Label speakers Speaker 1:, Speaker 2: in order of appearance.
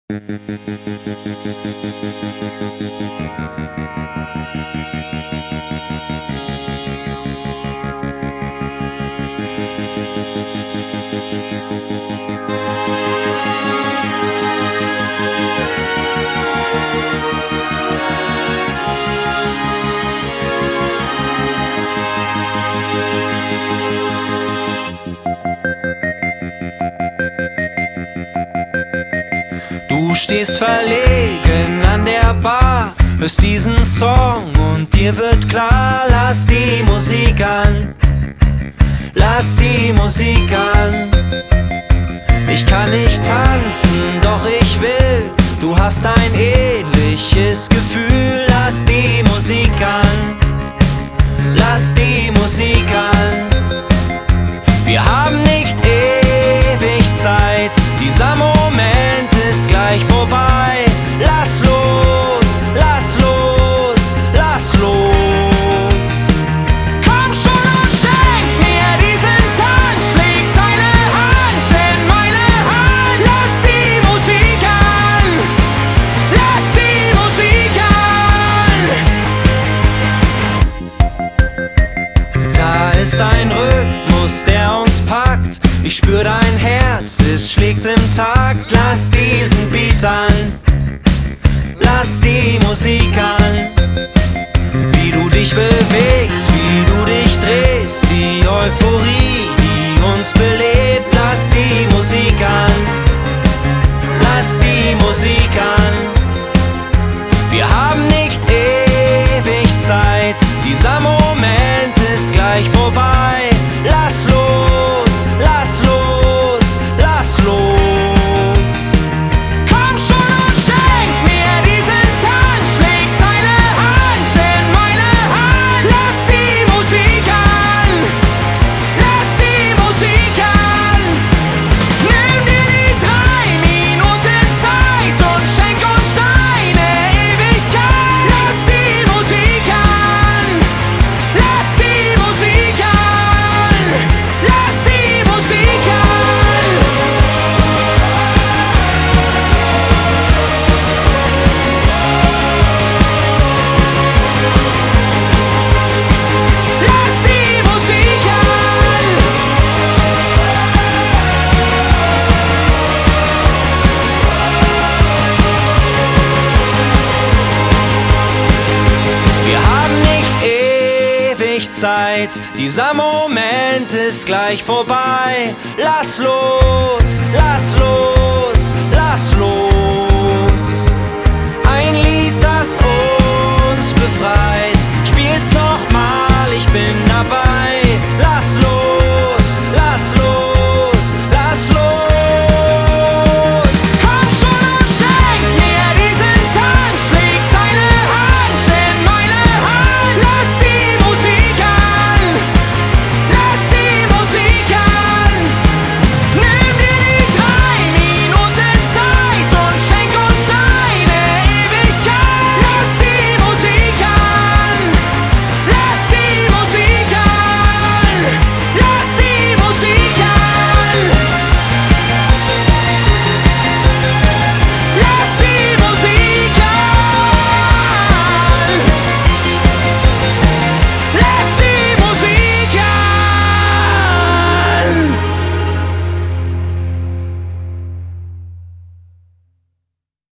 Speaker 1: Du stehst verlegen an der Bar, hörst diesen Song und dir wird klar, lass die Musik an, lass die Musik an. Ich kann nicht tanzen, doch ich will, du hast ein ähnliches Gefühl, lass die Musik an, lass die Musik an. Wir haben nicht ewig Zeit, dieser Moment ist gleich vorbei. Lass los, lass los, lass los. Komm schon und schenk mir diesen Tanz, leg deine Hand in meine Hand. Lass die Musik an, lass die Musik an. Da ist ein Rhythmus, der uns packt. Ich spür dein Herz, es schlägt im Takt. Lass diesen Beat an, lass die Musik an. Wie du dich bewegst, wie du dich drehst, die Euphorie, die uns belebt. Lass die Musik an, lass die Musik an. Wir haben nicht ewig Zeit, dieser Moment ist gleich vorbei. Lass los, lass los, lass los. Komm schon und schenk mir diesen Tanz, leg deine Hand in meine Hand. Lass die Musik an, lass die Musik an. Nimm dir die 3 Minuten Zeit und schenk uns eine Ewigkeit. Lass die Musik an, lass die Musik an, lass die Musik an. Lass die Musik an. Wir haben nicht ewig Zeit, dieser Moment ist gleich vorbei. Lass los, lass los, lass los.